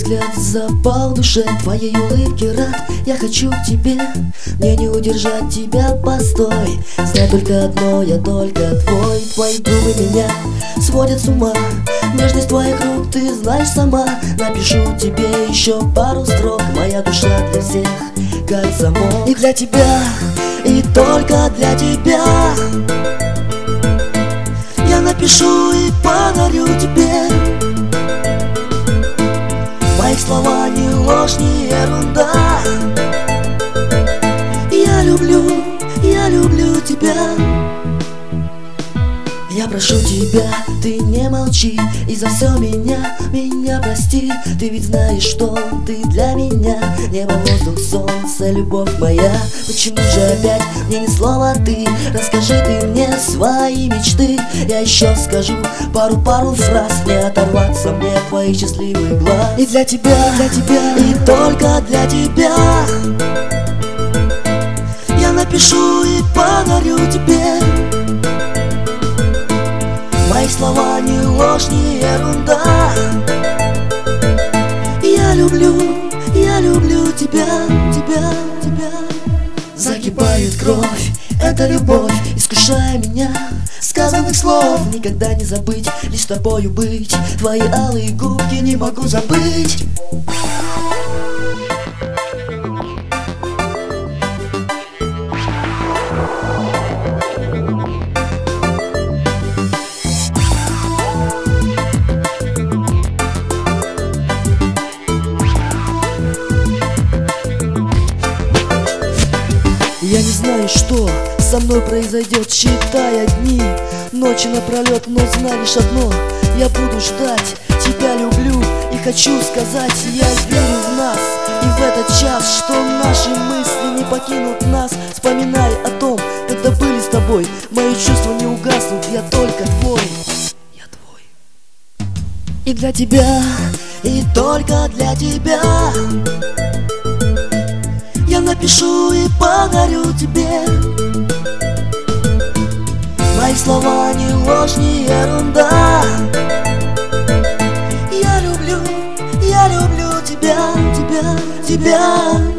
взгляд запал в душе, твоей улыбки рад. Я хочу к тебе, мне не удержать тебя, постой. Знай только одно, я только твой. Твои губы меня сводят с ума, нежность твоих рук ты знаешь сама. Напишу тебе еще пару строк, моя душа для всех как замок. И для тебя, и только для тебя я напишу и подарю тебе. Мои слова не ложь, не ерунда. Я люблю тебя. Я прошу тебя, ты не молчи, и за все меня прости. Ты ведь знаешь, что ты для меня небо, воздух, солнце, любовь моя. Почему же опять мне ни слова ты? Расскажи ты мне свои мечты. Я еще скажу пару фраз, не оторваться мне от твоих счастливых глаз. И для тебя, и только для тебя я напишу и подарю тебе. Мои слова не ложь, не ерунда. Я люблю тебя. Загибает кровь, это любовь, искушая меня. Сказанных слов никогда не забыть, лишь с тобою быть. Твои алые губки не могу забыть. Я не знаю, что со мной произойдет, считая дни, ночи напролет, но знай лишь одно: я буду ждать, тебя люблю и хочу сказать, я верю в нас и в этот час, что наши мысли не покинут нас. Вспоминай о том, когда были с тобой, мои чувства не угаснут, я только твой. Я твой. И для тебя, и только для тебя я напишу и подарю тебе. Мои слова не ложь, не ерунда. Я люблю тебя.